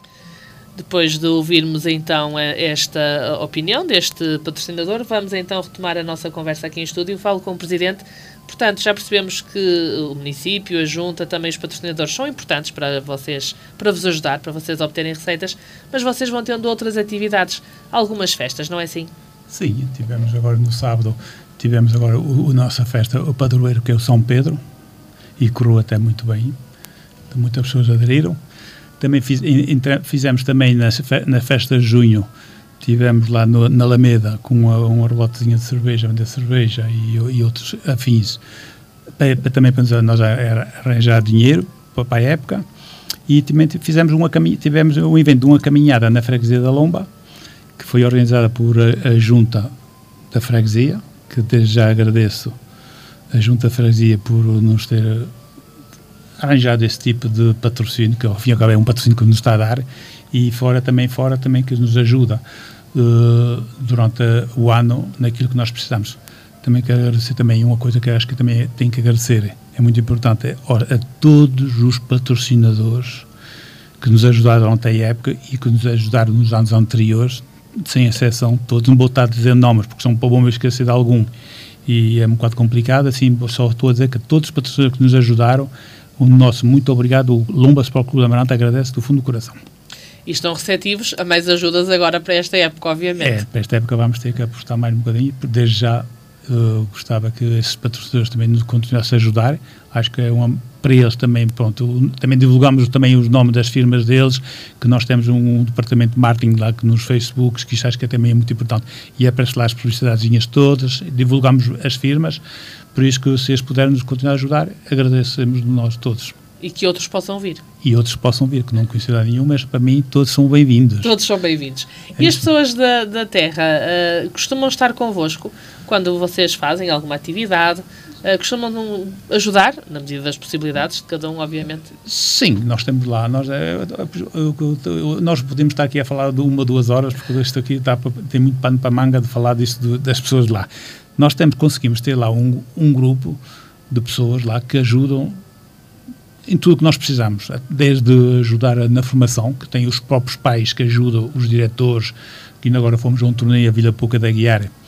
Depois de ouvirmos então esta opinião deste patrocinador, vamos então retomar a nossa conversa aqui em estúdio. Falo com o Presidente. Portanto, já percebemos que o município, a Junta, também os patrocinadores são importantes para vocês, para vos ajudar, para vocês obterem receitas, mas vocês vão tendo outras atividades, algumas festas, não é assim? Sim, tivemos agora no sábado, tivemos agora a nossa festa, o padroeiro, que é o São Pedro, e correu até muito bem, muitas pessoas aderiram. Também fiz, entra, fizemos também na, na festa de junho, tivemos lá no, na Alameda com uma, uma rebotezinha de cerveja, vender cerveja e, e outros afins, para, para, também para nós arranjar dinheiro para, para a época. E também fizemos uma, tivemos um evento de uma caminhada na freguesia da Lomba, que foi organizada por a, a Junta da Freguesia, que desde já agradeço a Junta da Freguesia por nos ter arranjado esse tipo de patrocínio, que ao fim e ao cabo é um patrocínio que nos está a dar, e fora também, fora também que nos ajuda uh, durante o ano naquilo que nós precisamos. Também quero agradecer também uma coisa que eu acho que também tenho que agradecer, é muito importante, é a todos os patrocinadores que nos ajudaram durante a época e que nos ajudaram nos anos anteriores, sem exceção, todos. Não vou estar a dizer nomes, porque são para bom esquecer de algum, e é um bocado complicado, assim, só estou a dizer que todos os patrocinadores que nos ajudaram, o nosso muito obrigado, o Lomba Sport Clube de Amarante agradece do fundo do coração. E estão receptivos a mais ajudas agora para esta época, obviamente. É, para esta época vamos ter que apostar mais um bocadinho, desde já uh, gostava que esses patrocinadores também nos continuassem a ajudar, acho que é uma, para eles também, pronto, também divulgamos também os nomes das firmas deles, que nós temos um, um departamento de marketing lá que nos Facebooks, que isso acho que também é muito importante, e aparece lá as publicidadezinhas todas, divulgamos as firmas, por isso que se eles puderem nos continuar a ajudar, agradecemos de nós todos. E que outros possam vir. E outros possam vir, que não conheço nenhum, mas para mim todos são bem-vindos. Todos são bem-vindos. É e as pessoas da, da terra uh, costumam estar convosco quando vocês fazem alguma atividade? Uh, costumam ajudar, na medida das possibilidades de cada um, obviamente? Sim, nós temos lá. Nós, nós podemos estar aqui a falar de uma, duas horas, porque isto aqui está, tem muito pano para a manga de falar disso, de, das pessoas de lá. Nós temos, conseguimos ter lá um, um grupo de pessoas lá que ajudam em tudo o que nós precisamos, desde ajudar na formação, que tem os próprios pais que ajudam os diretores, que ainda agora fomos a um torneio a Vila Pouca da Guiar, uh,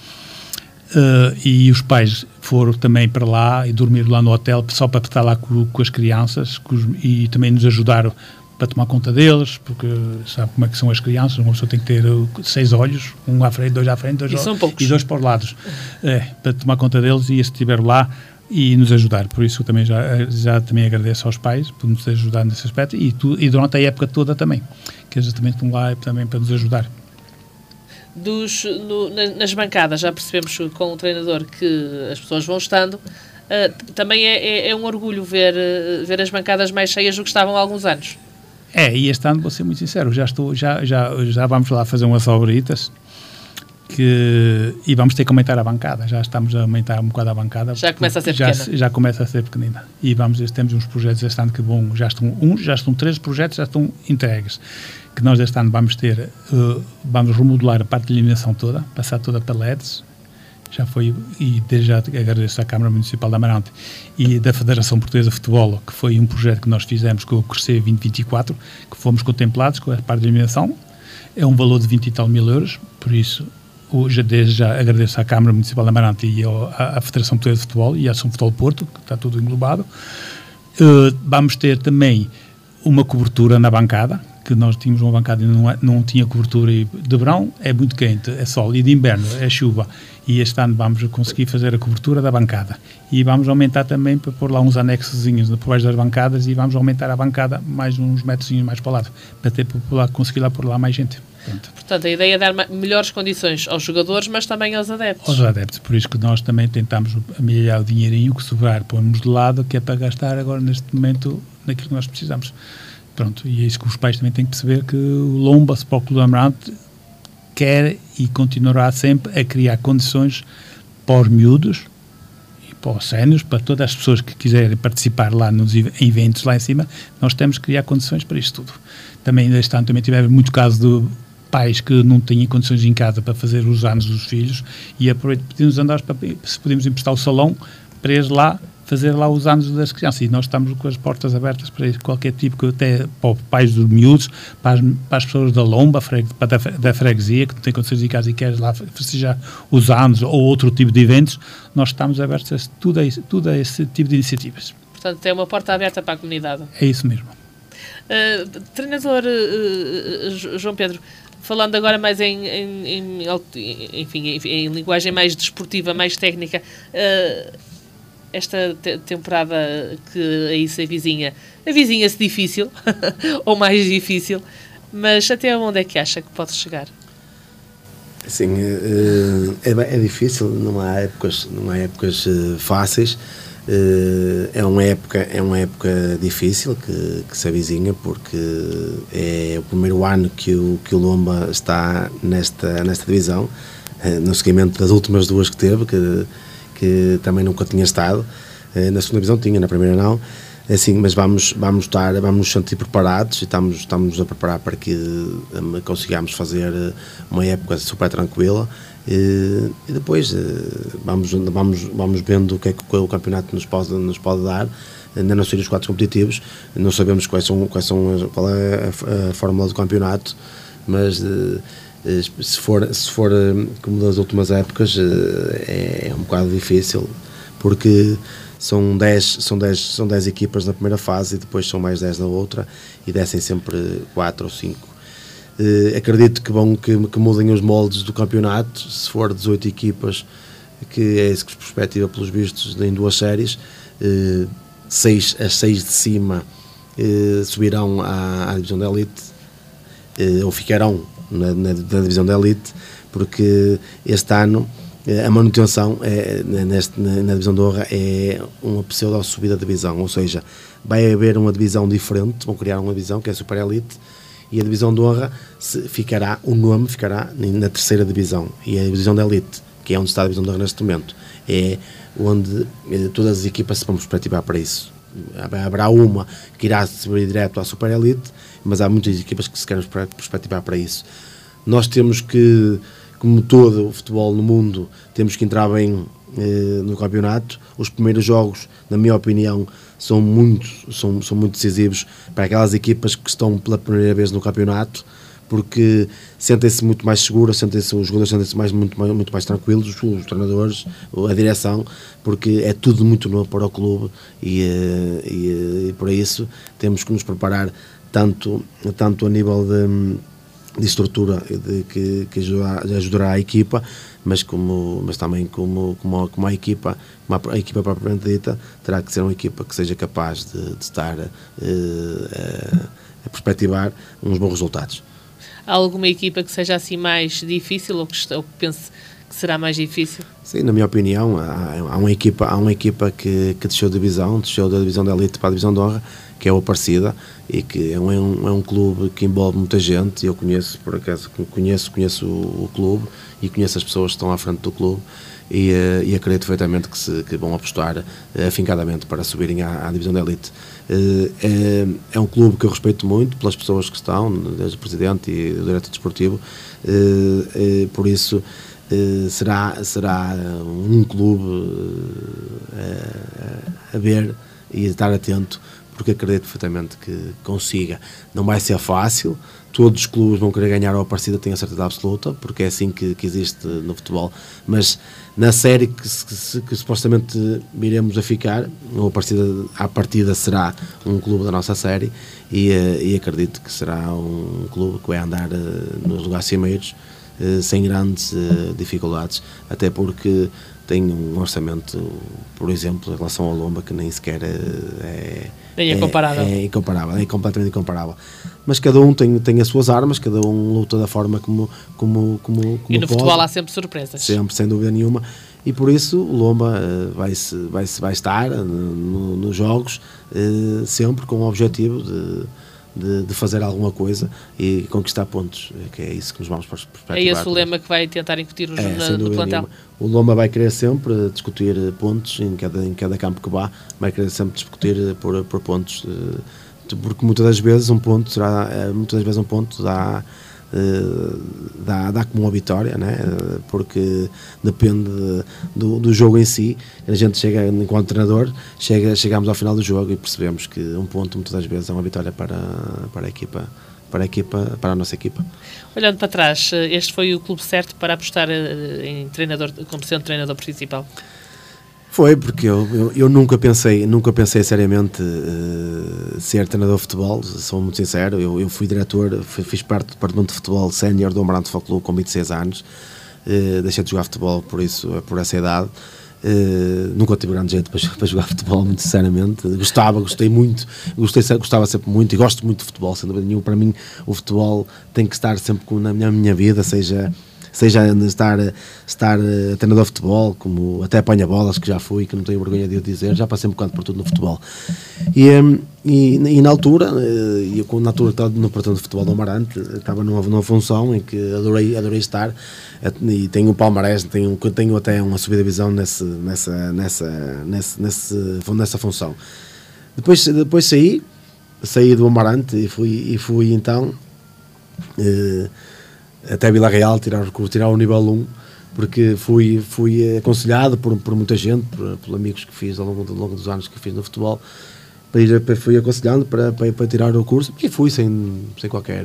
e os pais foram também para lá e dormiram lá no hotel só para estar lá com, com as crianças, com os, e também nos ajudaram para tomar conta deles, porque sabe como é que são as crianças, uma pessoa tem que ter seis olhos, um à frente, dois à frente, dois, e, e dois para os lados, é, para tomar conta deles, e se estiver lá e nos ajudar. Por isso eu também já, já também agradeço aos pais por nos ajudar nesse aspecto, e, tu, e durante a época toda também, que eles também estão lá também para nos ajudar. Dos, no, nas bancadas, já percebemos com o treinador que as pessoas vão estando, uh, também é, é, é um orgulho ver, uh, ver as bancadas mais cheias do que estavam há alguns anos. É, e este ano vou ser muito sincero, já, estou, já, já, já vamos lá fazer umas obritas, que, e vamos ter que aumentar a bancada, já estamos a aumentar um bocado a bancada. Já começa a ser já, pequena. Já começa a ser pequenina. E vamos, temos uns projetos este ano que bom, já estão, um, já estão três projetos, já estão entregues, que nós este ano vamos ter, uh, vamos remodelar a parte de iluminação toda, passar toda para L E Ds, já foi, e desde já agradeço à Câmara Municipal de Amarante e da Federação Portuguesa de Futebol, que foi um projeto que nós fizemos com o Crescer vinte vinte e quatro, que fomos contemplados com a parte de iluminação, é um valor de vinte e tal mil euros, por isso hoje desde já agradeço à Câmara Municipal de Amarante e ao, à, à Federação Portuguesa de Futebol e à São Futebol Porto, que está tudo englobado. Uh, vamos ter também uma cobertura na bancada, que nós tínhamos uma bancada e não, não tinha cobertura, e de verão é muito quente, é sol, e de inverno é chuva, e este ano vamos conseguir fazer a cobertura da bancada, e vamos aumentar também para pôr lá uns anexozinhos por baixo das bancadas, e vamos aumentar a bancada mais uns metros mais para o lado, para ter, para lá, conseguir lá pôr lá mais gente. Pronto. Portanto, a ideia é dar melhores condições aos jogadores, mas também aos adeptos. Aos adeptos, por isso que nós também tentamos amelhar o dinheirinho que sobrar, pôrmos de lado, que é para gastar agora neste momento naquilo que nós precisamos. Pronto, e é isso que os pais também têm que perceber, que o Lomba Sport Clube de Amarante quer e continuará sempre a criar condições para os miúdos e para os sénios, para todas as pessoas que quiserem participar lá nos eventos lá em cima. Nós temos que criar condições para isto tudo. Também este ano também tivemos muito caso de pais que não tinham condições em casa para fazer os anos dos filhos, e pedimos andar para, se podemos emprestar o salão para eles lá fazer lá os anos das crianças, e nós estamos com as portas abertas para qualquer tipo, até para os pais dos miúdos, para as, para as pessoas da Lomba, para da, da freguesia, que não têm condições em casa e querem lá festejar os anos ou outro tipo de eventos. Nós estamos abertos a tudo, a, tudo a esse tipo de iniciativas. Portanto, é uma porta aberta para a comunidade. É isso mesmo. Uh, treinador uh, João Pedro, falando agora mais em, em, em, enfim, em, em linguagem mais desportiva, mais técnica, uh, esta te- temporada que aí se avizinha, avizinha-se difícil, ou mais difícil, mas até onde é que acha que pode chegar? Sim, é, é, é difícil, não há épocas, não há épocas fáceis, é uma época, é uma época difícil que, que se avizinha, porque é o primeiro ano que o, que o Lomba está nesta, nesta divisão, no seguimento das últimas duas que teve, que que também nunca tinha estado, na segunda divisão tinha, na primeira não, assim, mas vamos, vamos estar, vamos nos sentir preparados, e estamos, estamos a preparar para que um, consigamos fazer uma época super tranquila, e, e depois vamos, vamos, vamos vendo o que é que o campeonato nos pode, nos pode dar. Ainda não sei os quatro competitivos, não sabemos quais são, quais são, qual é a, a fórmula do campeonato, mas se for, se for como das últimas épocas, é um bocado difícil, porque são dez, são dez, são dez equipas na primeira fase e depois são mais dez na outra, e descem sempre quatro ou cinco. Acredito que, vão, que, que mudem os moldes do campeonato. Se for dezoito equipas, que é isso que se perspectiva pelos vistos em duas séries, seis, as seis de cima subirão à, à divisão da elite, ou ficarão Na, na, na divisão da elite, porque este ano a manutenção é, neste, na, na divisão de honra é uma pseudo subida de divisão, ou seja, vai haver uma divisão diferente, vão criar uma divisão que é a super elite, e a divisão de honra se, ficará, o nome ficará na terceira divisão, e a divisão da elite, que é onde está a divisão de honra neste momento, é onde eh, todas as equipas se vão perspectivar para isso. Haverá uma que irá subir direto à super elite, mas há muitas equipas que se querem perspectivar para isso. Nós temos que, como todo o futebol no mundo, temos que entrar bem eh, no campeonato. Os primeiros jogos, na minha opinião, são muito, são, são muito decisivos para aquelas equipas que estão pela primeira vez no campeonato, porque sentem-se muito mais seguros, sentem-se, os jogadores sentem-se mais, muito, mais, muito mais tranquilos, os, os treinadores, a direção, porque é tudo muito novo para o clube, e, e, e por isso temos que nos preparar tanto, tanto a nível de, de estrutura de, que, que ajudará, ajudará a equipa, mas, como, mas também como, como, a, como a equipa, como a, a equipa propriamente dita, terá que ser uma equipa que seja capaz de, de estar uh, a, a perspectivar uns bons resultados. Há alguma equipa que seja assim mais difícil, ou que, ou que pense que será mais difícil? Sim, na minha opinião, há, há uma equipa, há uma equipa que, que desceu de divisão, desceu da divisão da elite para a divisão de honra, que é o Aparecida, e que é um, é um clube que envolve muita gente. Eu conheço, por acaso, conheço, conheço o, o clube, e conheço as pessoas que estão à frente do clube, e, e acredito perfeitamente que, se, que vão apostar afincadamente para subirem à, à divisão da elite. É, é um clube que eu respeito muito pelas pessoas que estão, desde o presidente e o diretor desportivo, por isso será, será um clube a, a ver e a estar atento, porque acredito perfeitamente que consiga. Não vai ser fácil, todos os clubes vão querer ganhar a partida, tenho a certeza absoluta, porque é assim que, que existe no futebol. Mas na série que, que, que supostamente iremos a ficar, a partida, a partida será um clube da nossa série, e, e acredito que será um clube que vai andar nos lugares cimeiros sem grandes dificuldades, até porque tem um orçamento, por exemplo, em relação ao Lomba, que nem sequer é, nem é, é comparável. É incomparável, é completamente incomparável. Mas cada um tem, tem as suas armas, cada um luta da forma como, como, como, como e no pode. futebol há sempre surpresas. Sempre, sem dúvida nenhuma. E por isso o Lomba uh, vai, -se, vai, -se, vai estar uh, no, nos jogos uh, sempre com o objetivo de, de, de fazer alguma coisa e conquistar pontos, que é isso que nos vamos perspectivar. É esse o lema que vai tentar incutir é, no, no plantel. Nenhuma. O Lomba vai querer sempre discutir pontos em cada, em cada campo que vá, vai querer sempre discutir por, por pontos, porque muitas das vezes um ponto será, muitas das vezes um ponto dá, dá, dá como uma vitória, né? Porque depende do, do jogo em si. A gente chega, enquanto treinador, chega, chegamos ao final do jogo e percebemos que um ponto muitas das vezes é uma vitória para, para a equipa. Para a equipa, para a nossa equipa. Olhando para trás, este foi o clube certo para apostar em treinador, como sendo treinador principal? Foi, porque eu, eu, eu nunca pensei, nunca pensei seriamente uh, ser treinador de futebol, sou muito sincero. Eu, eu fui diretor, fui, fiz parte do departamento de futebol sénior do Amarante Futebol Clube com vinte e seis anos, uh, deixei de jogar futebol por isso, por essa idade. Uh, nunca tive grande jeito para, para jogar futebol, muito sinceramente. Gostava, gostei muito, gostei, gostava sempre muito e gosto muito de futebol, sem dúvida nenhuma. Para mim, o futebol tem que estar sempre na minha, na minha vida, seja, seja estar, estar treinador de futebol, como até apanha-bolas, que já fui, que não tenho vergonha de eu dizer, já passei um bocado por tudo no futebol. E, e, e na altura, eu, na altura estava no departamento de futebol do Amarante, estava numa, numa função em que adorei, adorei estar. E tenho um palmarés, tenho, tenho até uma subida de visão nesse, nessa, nessa, nesse, nesse, nessa função. Depois, depois saí, saí do Amarante e fui, e fui então eh, até Vila Real tirar, tirar o nível um, porque fui, fui aconselhado por, por muita gente, por, por amigos que fiz ao longo, ao longo dos anos que fiz no futebol, para ir, para, fui aconselhando para, para, para tirar o curso, e fui sem, sem qualquer...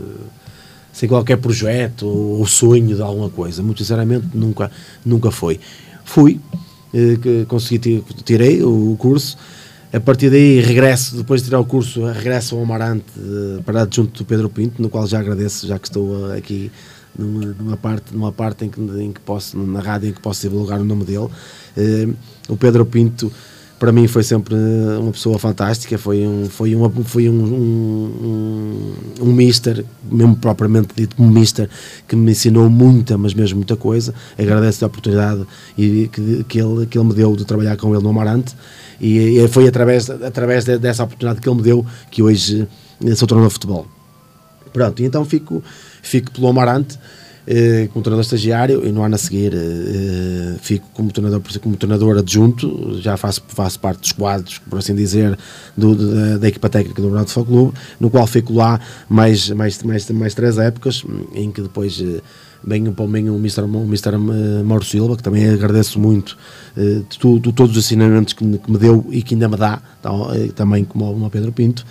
sem qualquer projeto ou sonho de alguma coisa, muito sinceramente nunca, nunca foi. Fui, eh, consegui, tirei o curso, a partir daí regresso, depois de tirar o curso, regresso ao Amarante eh, para adjunto do Pedro Pinto, no qual já agradeço, já que estou aqui numa, numa parte, numa parte em, que, em que posso, na rádio em que posso divulgar o nome dele. Eh, o Pedro Pinto, para mim, foi sempre uma pessoa fantástica, foi um, foi uma, foi um, um, um, um mister, mesmo propriamente dito um mister, que me ensinou muita, mas mesmo muita coisa. Agradeço a oportunidade e, que, que, ele, que ele me deu de trabalhar com ele no Amarante, e, e foi através, através de, dessa oportunidade que ele me deu que hoje sou treinador de futebol. Pronto, e então fico, fico pelo Amarante, Uh, como treinador estagiário, e no ano a seguir uh, fico como treinador, como treinador adjunto, já faço, faço parte dos quadros, por assim dizer, do, da, da equipa técnica do Amarante Futebol Clube, no qual fico lá mais, mais, mais, mais três épocas, em que depois uh, venho para mim o mister o mister Mauro Silva, que também agradeço muito uh, de, tudo, de todos os ensinamentos que me, que me deu e que ainda me dá, tá, uh, também como o Pedro Pinto.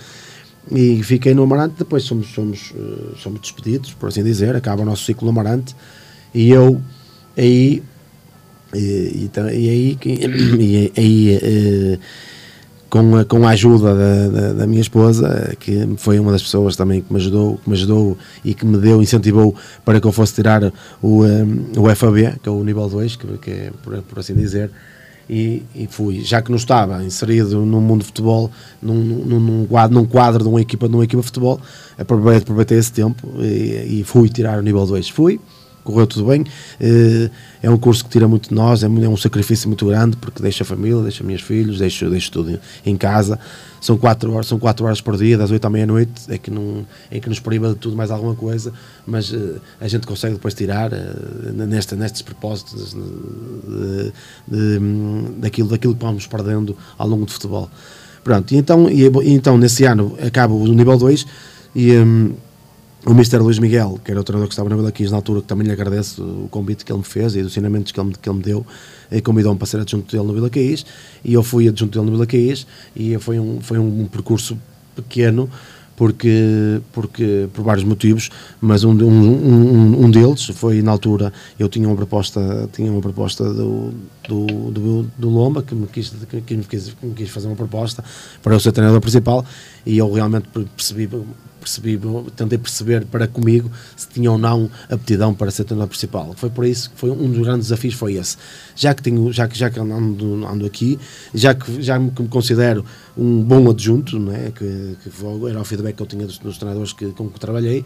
E fiquei no Amarante. Depois somos, somos, somos despedidos, por assim dizer, acaba o nosso ciclo no Amarante, e eu aí e, e, e aí, e, e, com, a, com a ajuda da, da, da minha esposa, que foi uma das pessoas também que me ajudou, que me ajudou e que me deu, incentivou para que eu fosse tirar o, o F A B, que é o nível dois, que, que é por, por assim dizer. E, e fui, já que não estava inserido no mundo de futebol, num, num, num, quadro, num quadro de uma equipa, de uma equipa de futebol, aproveitei, aproveitei esse tempo e, e fui tirar o nível dois. Fui, correu tudo bem. É um curso que tira muito de nós, é um sacrifício muito grande, porque deixa a família, deixa meus filhos, deixo, deixo tudo em casa. São quatro horas, são quatro horas por dia, das oito à meia-noite, é que, não, é que nos priva de tudo mais alguma coisa, mas uh, a gente consegue depois tirar uh, nesta, nestes propósitos de, de, de, daquilo, daquilo que vamos perdendo ao longo do futebol. Pronto, e então, e, e então nesse ano acaba o nível dois e um, o mister Luís Miguel, que era o treinador que estava na Vila Quis na altura, que também lhe agradeço o convite que ele me fez e os ensinamentos que ele, que ele me deu, e convidou-me para ser adjunto dele no Vila Quis, e eu fui adjunto dele no Vila Quis, e foi um, foi um percurso pequeno, porque, porque por vários motivos, mas um, um, um, um deles foi, na altura, eu tinha uma proposta, tinha uma proposta do, do, do, do Lomba, que me, quis, que, me quis, que me quis fazer uma proposta para eu ser treinador principal, e eu realmente percebi, percebi, tentei perceber para comigo se tinha ou não aptidão para ser treinador principal. Foi por isso que foi um dos grandes desafios, foi esse. Já que tenho, já que, já que ando, ando aqui, já que já me considero um bom adjunto, não é? que, que foi, era o feedback que eu tinha dos, dos treinadores que, com que trabalhei,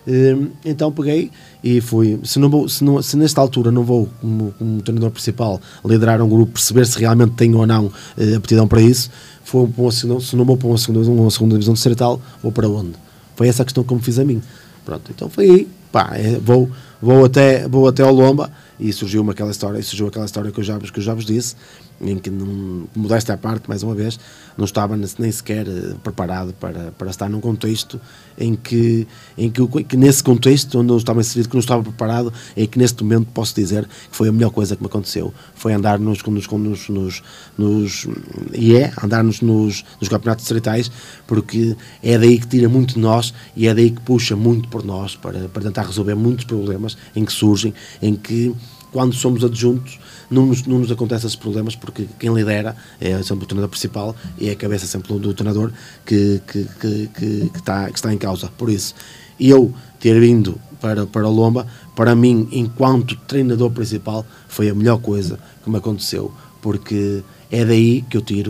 então peguei e fui, se, não vou, se, não, se nesta altura não vou como, como treinador principal liderar um grupo, perceber se realmente tenho ou não eh, aptidão para isso, foi um, se, não, se não vou para uma segunda, uma segunda divisão distrital, vou para onde? Foi essa a questão que eu me fiz a mim. Pronto, então foi aí, pá, é, vou, vou, até, vou até ao Lomba, e surgiu-me aquela história, e surgiu aquela história que eu já, que eu já vos disse, em que, não, modéstia à parte, mais uma vez, não estava nem sequer preparado para, para estar num contexto em que, em que, que nesse contexto onde eu estava inserido, que não estava preparado, é que neste momento posso dizer que foi a melhor coisa que me aconteceu, foi andar nos, nos, nos, nos, nos e é, andar nos, nos, nos campeonatos distritais, porque é daí que tira muito de nós, e é daí que puxa muito por nós, para, para tentar resolver muitos problemas em que surgem, em que quando somos adjuntos não nos, não nos acontecem esses problemas, porque quem lidera é sempre o treinador principal e é a cabeça sempre do, do treinador que, que, que, que, que, está, que está em causa. Por isso, eu ter vindo para, para o Lomba, para mim, enquanto treinador principal, foi a melhor coisa que me aconteceu, porque é daí que eu tiro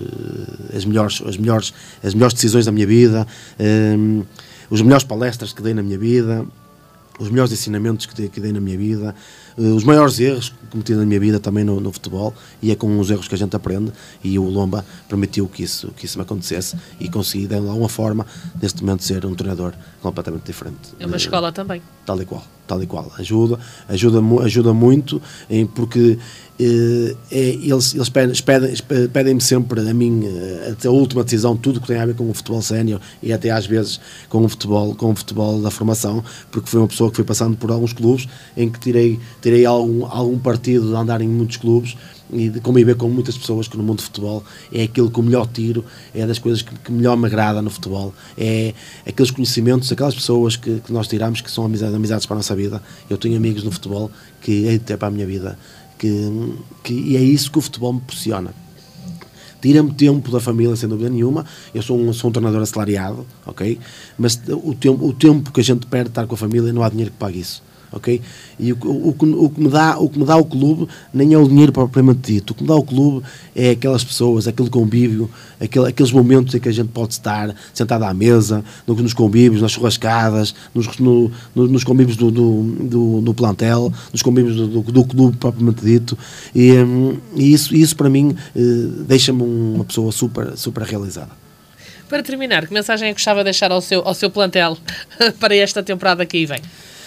uh, as, melhores, as, melhores, as melhores decisões da minha vida, um, os melhores palestras que dei na minha vida, os melhores ensinamentos que dei, que dei na minha vida, uh, os maiores erros que cometi na minha vida também no, no futebol, e é com os erros que a gente aprende, e o Lomba permitiu que isso, que isso me acontecesse, e consegui de alguma forma neste momento ser um treinador completamente diferente. É uma uh, escola também. Tal e qual, tal e qual. Ajuda, ajuda, ajuda muito, em, porque Uh, é, eles, eles pedem, pedem, pedem-me sempre a mim, até a última decisão, tudo que tem a ver com o futebol sénior, e até às vezes com o futebol, com o futebol da formação, porque foi uma pessoa que foi passando por alguns clubes em que tirei, tirei algum, algum partido de andar em muitos clubes e de conviver com muitas pessoas, que no mundo do futebol é aquilo que o melhor tiro, é das coisas que, que melhor me agrada no futebol, é aqueles conhecimentos, aquelas pessoas que, que nós tiramos, que são amizades, amizades para a nossa vida. Eu tenho amigos no futebol que é até para a minha vida. Que, que, e é isso que o futebol me proporciona. Tira-me tempo da família, sem dúvida nenhuma. Eu sou um, sou um treinador assalariado, ok? Mas o tempo, o tempo que a gente perde de estar com a família, não há dinheiro que pague isso, ok? E o, o, o, o, que me dá, o que me dá o clube nem é o dinheiro propriamente dito. O que me dá o clube é aquelas pessoas, aquele convívio, aquele, aqueles momentos em que a gente pode estar sentado à mesa, no, nos convívios, nas churrascadas, nos, no, no, nos convívios do, do, do, do plantel, nos convívios do, do, do clube propriamente dito, e, e isso, isso para mim deixa-me uma pessoa super, super realizada. Para terminar, que mensagem é que gostava de deixar ao seu, ao seu plantel para esta temporada que aí vem?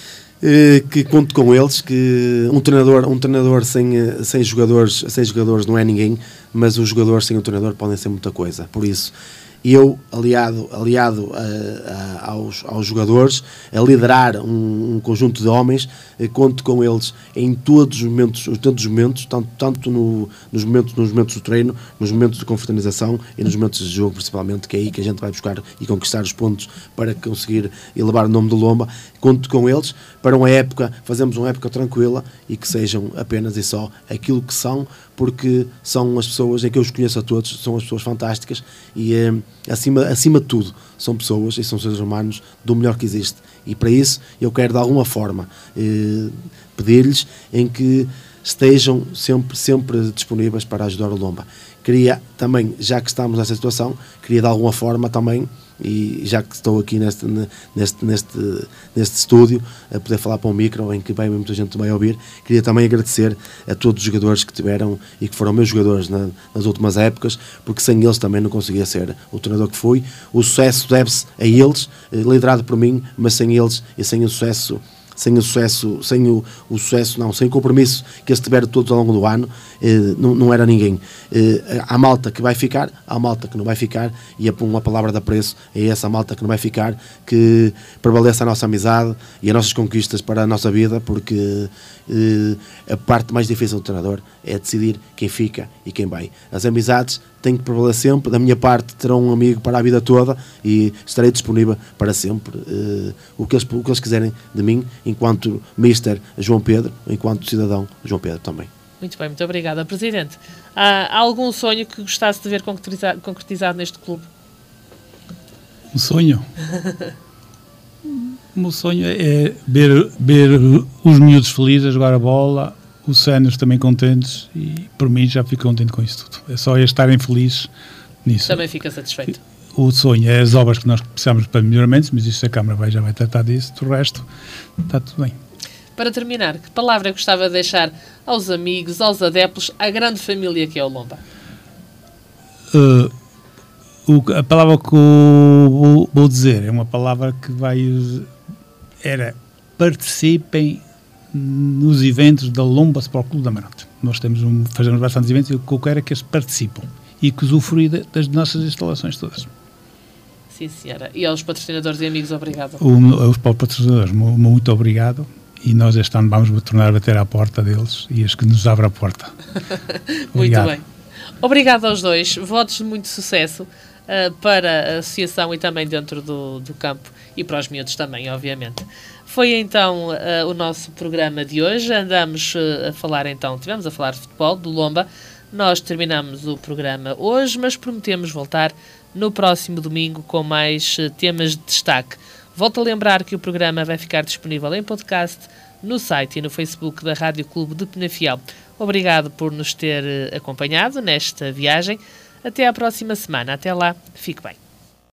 Que conto com eles, que um treinador, um treinador sem, sem, jogadores, sem jogadores não é ninguém, mas os jogadores sem um treinador podem ser muita coisa. Por isso, eu, aliado, aliado a, a, aos, aos jogadores, a liderar um, um conjunto de homens, conto com eles em todos os momentos, todos os momentos tanto, tanto no, nos, momentos, nos momentos do treino, nos momentos de confraternização e nos momentos de jogo, principalmente, que é aí que a gente vai buscar e conquistar os pontos para conseguir elevar o nome do Lomba. Conto com eles para uma época, fazemos uma época tranquila e que sejam apenas e só aquilo que são, porque são as pessoas em que eu os conheço a todos, são as pessoas fantásticas e eh, acima, acima de tudo são pessoas e são seres humanos do melhor que existe, e para isso eu quero de alguma forma eh, pedir-lhes em que estejam sempre, sempre disponíveis para ajudar o Lomba. Queria também, já que estamos nessa situação, queria de alguma forma também, e já que estou aqui neste, neste, neste, neste estúdio a poder falar para um micro em que bem, muita gente vai ouvir, queria também agradecer a todos os jogadores que tiveram e que foram meus jogadores na, nas últimas épocas, porque sem eles também não conseguia ser o treinador que fui. O sucesso deve-se a eles, liderado por mim, mas sem eles e sem o sucesso sem o sucesso, sem o, o sucesso, não, sem o compromisso que eles tiveram todos ao longo do ano, eh, não, não era ninguém. Eh, há malta que vai ficar, há malta que não vai ficar, e uma palavra de apreço é essa malta que não vai ficar, que prevaleça a nossa amizade e as nossas conquistas para a nossa vida, porque eh, a parte mais difícil do treinador é decidir quem fica e quem vai. As amizades tem que prevalecer sempre. Da minha parte, terão um amigo para a vida toda e estarei disponível para sempre. Uh, o, que eles, o que eles quiserem de mim, enquanto mister João Pedro, enquanto cidadão João Pedro também. Muito bem, muito obrigada. Presidente, há, há algum sonho que gostasse de ver concretizado, concretizado neste clube? Um sonho? O meu sonho é ver, ver os miúdos felizes a jogar a bola, os séniores também contentes, e por mim já fico contente com isso tudo. É só eles estarem felizes nisso. Também fica satisfeito. O sonho é as obras que nós precisamos para melhoramentos, mas isso a Câmara vai, já vai tratar disso, do resto está tudo bem. Para terminar, que palavra gostava de deixar aos amigos, aos adeptos, à grande família que é o Lomba? Uh, o, a palavra que eu vou dizer é uma palavra que vai... Era, participem nos eventos da Lomba Sport Clube de Amarante. Nós temos um, fazemos bastantes eventos e o que eu quero é que eles participem e que usufruem das nossas instalações todas. Sim, senhora. E aos patrocinadores e amigos, obrigado. O, aos patrocinadores, muito obrigado. E nós este ano vamos tornar a bater à porta deles e as que nos abrem a porta. Muito bem. Obrigado aos dois. Votos de muito sucesso uh, para a associação e também dentro do, do campo e para os miúdos também, obviamente. Foi então uh, o nosso programa de hoje. Andamos uh, a falar então, tivemos a falar de futebol, do Lomba. Nós terminamos o programa hoje, mas prometemos voltar no próximo domingo com mais uh, temas de destaque. Volto a lembrar que o programa vai ficar disponível em podcast, no site e no Facebook da Rádio Clube de Penafiel. Obrigado por nos ter acompanhado nesta viagem. Até à próxima semana. Até lá. Fique bem.